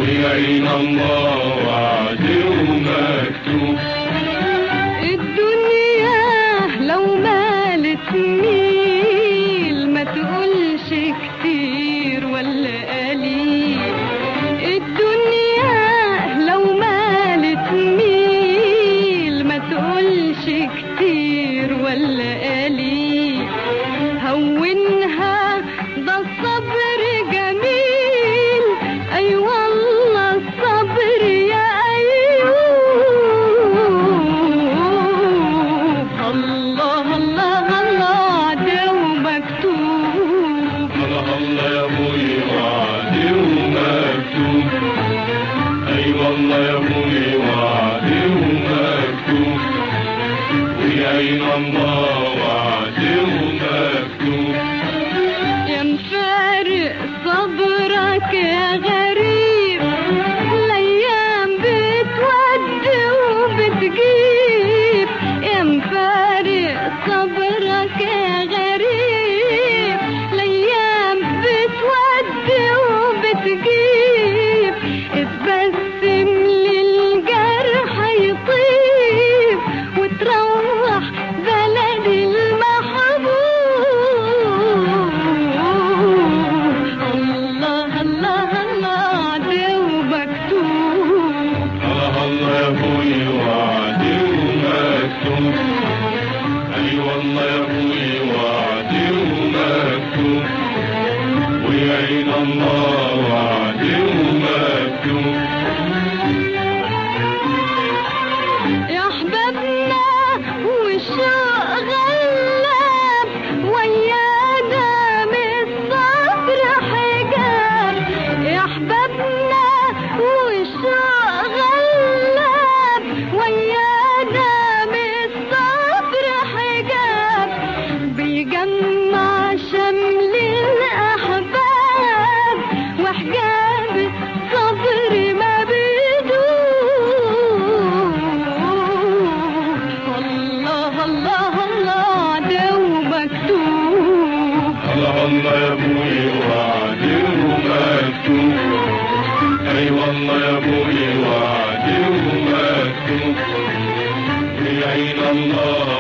ويعين الله وعد ومكتوب. الدنيا لو مالت ميل ما تقولش كتير ولا قليل. الدنيا لو مالت ميل ما تقولش كتير ولا قليل. هونها ده الصبر جميل، اي والله الصبر يا ايوب. الله الله الله ده ومكتوب. الله الله يا ابوي وعد ومكتوب. اي والله يا ابوي وعد ومكتوب. ويعين الله وعد ومكتوب. يا مفارق صبرك يا غريب، الايام بتودي وبتجيب. يا مفارق صبرك يا غريب، الايام بتودي وبتجيب. اتبسم للجرح يطيب وتروح بلد المحبوب. الله الله الله ده ومكتوب. الله الله يا ابوي وعد ومكتوب. اي والله يا ابوي وعد ومكتوب. ويعين الله وعد ومكتوب. يا احبابنا والشوق غلاب، ويانا من الصبر حجاب. يا احبابنا والشوق غلاب، ويانا من الصبر حجاب. بيجمع شمل الاحباب، وحجاب الصبر ما بيدوب. الله الله الله ده ومكتوب. الله الله يا ابوي وعد ومكتوب. اي والله يا ابوي وعد ومكتوب. ويعين الله